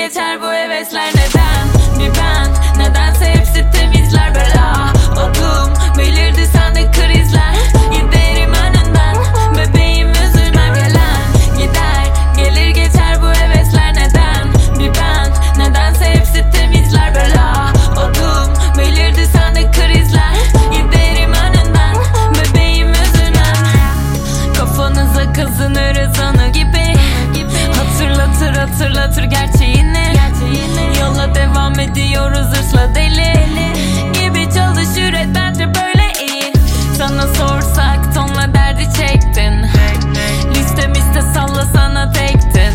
geçer bu hevesler neden? Bir ben, nedense hepsi temizler bela. Odum belirdi sende krizler. Giderim önünden, bebeğim üzülmem. Gelen gider, gelir geçer bu hevesler neden? Bir ben, nedense hepsi temizler bela. Odum belirdi sende krizler. Giderim önünden, bebeğim üzülmem. Kafanıza kazınırız anı gibi. Hatırlatır gerçeğini. Yola devam ediyoruz hırsla deli gibi çalış üret, bence böyle iyi. Sana sorsak tonla derdi çektin. Listem iste salla sana tektin.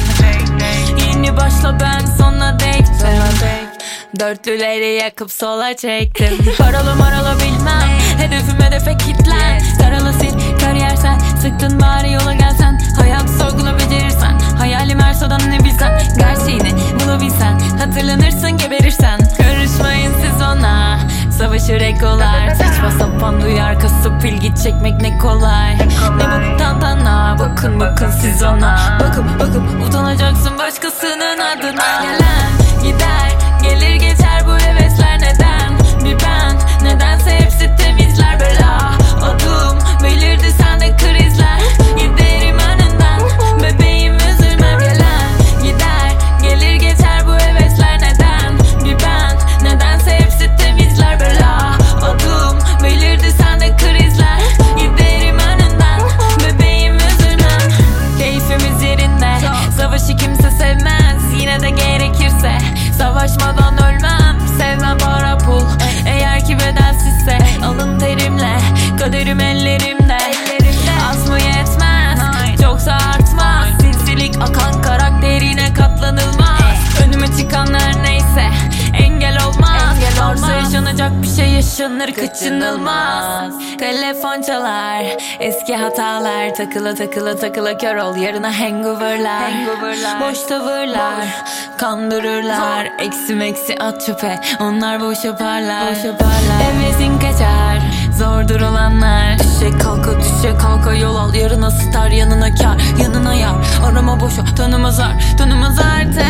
Yeni başla ben sona dektim. Dörtlüleri yakıp sola çektim. Paralı maralı bilmem, hedefim hedefe kitlen. Karalı sil kariyer sen, sıktın bari yola gelsen. Hayat sorgula becerirsen, hayalim her sodan ne bilsen. Gerçeğini bulabilsen, hatırlanırsın geberirsen. Karışmayın siz ona, savaşır ekolar. Saçma sapan duyar kasıp ilgi çekmek ne kolay. Ne bu tantana, bakın siz ona. Bakıp utanacaksın başkasının adına. Gelen gider, gelir geçer bu hevesler neden? Bir ben, nedense hepsi temizler bela. Odum belirdi sende krizler. Giderim önünden, bebeğim üzülmem. Gelen gider, gelir geçer bu hevesler neden? Bir ben, nedense hepsi temizler bela. Odum belirdi sende krizler. Giderim önünden, bebeğim üzülmem. Keyfimiz yerinde, savaşı kimse sevmez. Yine de gerekirse savaşmadan ölmem. Sevmem para pul, eğer ki bedelsizse. Alın terimle, kaderim ellerimde. Az mı yetmez, çoksa artmaz. Silsilik akan karakterine katlanılmaz. Önüme çıkanlar neyse engel olmaz. Varsa yaşanacak bir şey yaşanır, kaçınılmaz. Telefon çalar, eski hatalar. Takıla kör ol, yarına hangoverlar. Boş tavırlar, kandırırlar. Eksi at çöpe, onlar boş yaparlar. Hevesin kaçar, zordur olanlar. Düşe kalka yol al. Yarına star, yanına kar, yanına yar. Arama boşa, tanımaz artık.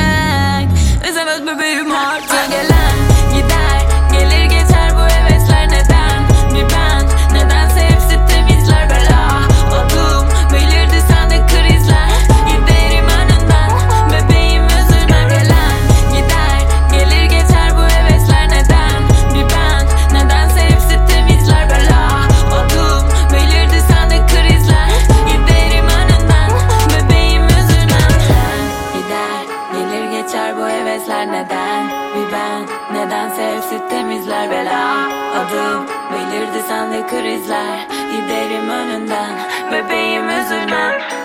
Üzemez bebeğim artık. Gelen gider, gelir geçer bu hevesler neden? Bir ben, nedense hepsi temizler bela. Odum belirdi sende krizler. Giderim önünden, bebeğim üzülmem. Gelen gider, gelir geçer bu hevesler neden? Bir ben, nedense hepsi temizler bela. Odum belirdi sende krizler. Giderim önünden, bebeğim üzülmem. Gider, gelir geçer bu hevesler neden? Bir ben, nedense hepsi temizler bela. Adım belirdi sende krizler. Giderim önünden, bebeğim üzülmem.